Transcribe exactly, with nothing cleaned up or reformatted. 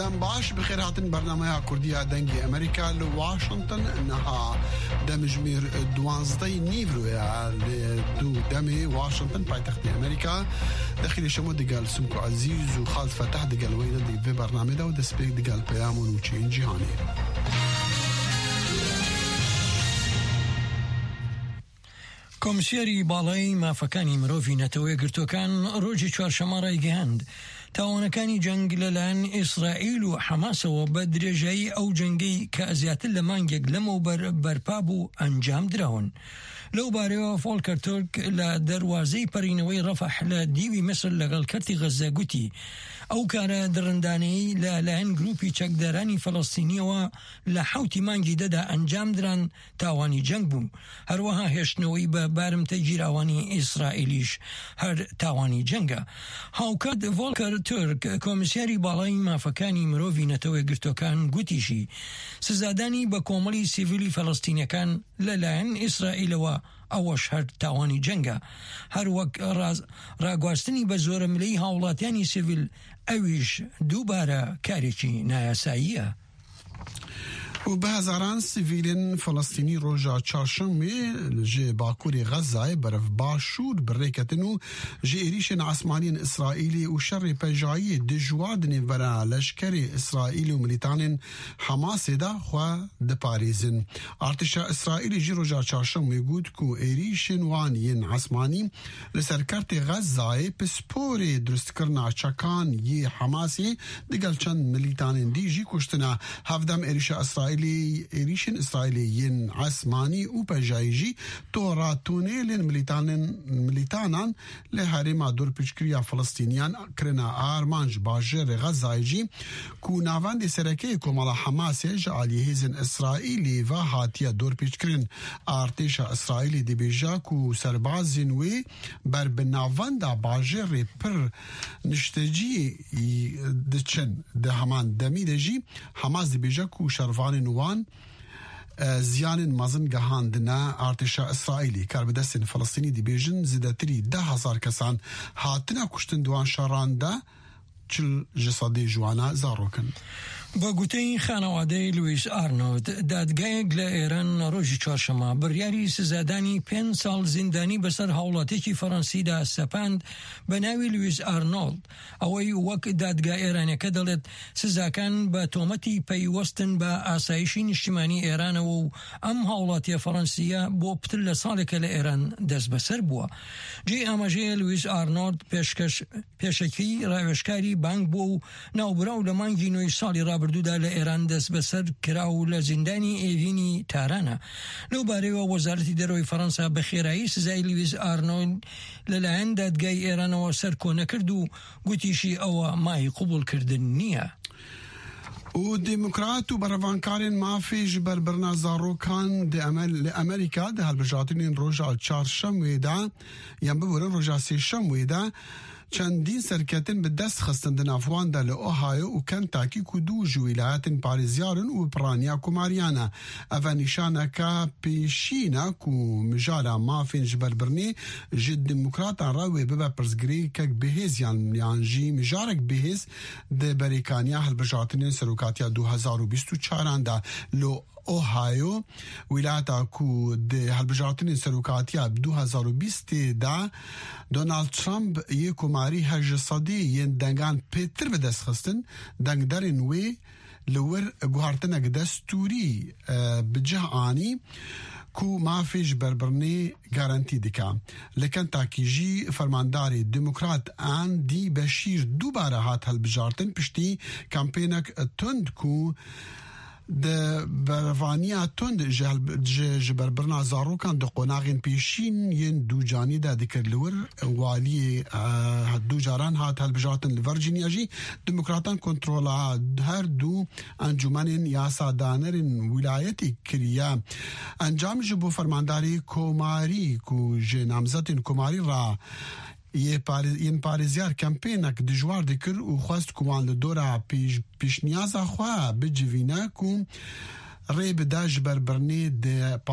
دم باش بخير هاتن برنامه كردية دنجي أمريكا لواشنطن إنها دمجمير دوانزدي نيفرو دو دمي واشنطن بايتخت أمريكا داخل شمو دقال سمكو عزيز وخالد فتح دقال وين دي في برنامه دا ودسبيك دقال بيامون وچين جهاني. کۆمسیاری باڵای مافەکانی مرۆڤی نەتەوەی گرتوەکان ڕۆژی چوارشەممە ڕایگەیاند تاوانەکانی جەنگ لەلایەن ئیسرائیل و حەماسەوە بە درێژایی ئەو جەنگەی کە زیاتر لە مانگێک لەمەوبەر بەرپا بوو ئەنجام درراون. لەو بارەوە فۆڵکەر تورک لە دەواازەی پەرینەوەی ڕەفەح لە دیوی مسر لەگەڵ کەرتی غەزە گوتی ئەو کارە درڕندانەی لە لایەن گروپی چەکدارانی فەڵەستینیەوە لە حوتی مانگی دەدا ئەنجام دران تاوانی جەنگ بوو. هەروەها هێشتنەوەی بە بارمتە گیراوانی ئیسرائیلیش هەر تاوانی جەنگە. هاوکات فۆڵکەر تورک کۆمسیاری باڵای مافەکانی مرۆڤی نەتەوەی گرتوەکان گوتیشی سزادانی بە کۆمەڵی سیڤیلی فەڵەستینیەکان لەلایەن ئیسرائیلەوە ئەوەش هەر تاوانی جەنگە. هەروەک ڕاگواستنی بە زۆرە ملەی هاوڵاتیانی سیڤیل ئەویش دووبارە کارێکی نایاساییە. و به هزاران سیویلین فلسطینی روژا چهارشنبه جه باکوری غزه برف باشور برکتن و جه ایریشن عثمانین اسرائیلی و شر پجایی دجوادن ورا لشکر اسرائیلی و ملیتان حماس دا خواه ده پاریزن. ارتشا اسرائیلی جه روژا چهارشنبه گود که ایریشن وانین عثمانی لسرکرت غزه پسپور درست کرنا چکان یه حماسی دگل چند ملیتان دی جی کشتنا هفدم ایریشا اسرائیلی ایریشن اسرائیلیین عثمانی و پجایجی توراتونه لین ملیتانن ملیتانان لحرما دور پیشکریا فلسطینیان کرنا آرمانج باجر غزایجی کو ناوند سرکه کومالا حماس جعلی هیزن اسرائیلی و هاتیا دور پیشکرین ارتش اسرائیلی دی بیجا کو سربازین وی بر بناوند باجر پر نشتجی دچن ده همان دمی دجی حماس دی بیجا کو شروان وان زیان مازن گهاندنا ارتشا اسرائیلی کار بدستن فلسطینی دی بیجن زیدتری ده هزار کسان هاتنا کشتن دوان شارانده چل جسادی جوانا زاروکن. بە گوتەی خانەوادەی لوئیس ئارنۆلد دادگایەک لە ئێران ڕۆژی چوارشەممە بڕیاری سزادانی پێنج ساڵ زیندانی بەسەر هاوڵاتێکی فەڕەنسیدا سەپاند بە ناوی لوئیس ئارنۆلد. ئەوەی وەک دادگا ئێرانەکە دەڵێت سزاکان بە تۆمەتی پەیوەستن بە ئاسایشی نیشتیمانی ئێرانەوە و ئەم هاوڵاتیە فەڕەنسیە بۆ پتر لە ساڵێکە لە ئێران دەست بەسەر بووە. جێ ئاماژەیە لوئیس ئارنۆلد پێشەکی ڕاوێژکاری بانک بوو و ناوبراو لە مانگی نۆی ساڵی ڕابردوودا لە ئێران دەست بەسەر کرا و لە زیندانی ئێڤینی تارانە. لەو بارەیەوە وەزارەتی دەرەوەی فەڕەنسا بە خێرایی سزای لوئیس ئارنۆلد لەلایەن دادگای ئێرانەوە سەر کۆ نەکرد و گوتیشی ئەوە مای قبولکردن نییە. و ديمقراط و بروانکارین مافیش بر برنا زاروکان ده امل لامریکا ده هالبجاتین روژا چهارشنبه دا یان ببرن روژا سهشنبه دا چندین سرکتن به دست خستن دن افوان دا لأوهایو و کنتاکی که دو جویلایتن پاریزیارن و پرانیا کماریانا اوه نشانه که پیشینا که مجالا مافین جبربرنی جد دموکراتان راوی ببا پرزگری که بهیز یان یانجی مجارک بهیز ده بریکانیا هلبجاتنین سروکاتیا دو هزار و بیست و چاران دا لو اوهایو ولایتا کو ده هلبجاتنین سروکاتیا دو هزار و بیست دا دونالد ترامپ یه کماری هج صدی ین دنگان پیتر به دست خستن دنگ درین وی لور گوهارتنک دستوری بجه آنی کو مافیش بربرنی گارانتی دکا. لیکن تاکی جی فرمانداری دموکرات آن دی بشیر دوباره هات هلبجارتن پشتی کمپینک تند کو ده بروانیا تند جبر برنا زاروکان ده قناغین پیشین ین دو جانی ده دکر لور والی دو جاران هات هلبجاتن لورجینیا جی دموکراتان کنترولا هر دو انجمن یاسا دانرین ولایتی کریا انجام جبو فرمانداری کوماری کو جه نامزتین کوماری را یه پاریز این پاریزیار کمپینک دجوار دکر و خواست کوان لدورا پیش پیش نیازا خواه بجوینا کو ریب داج بربرنی ده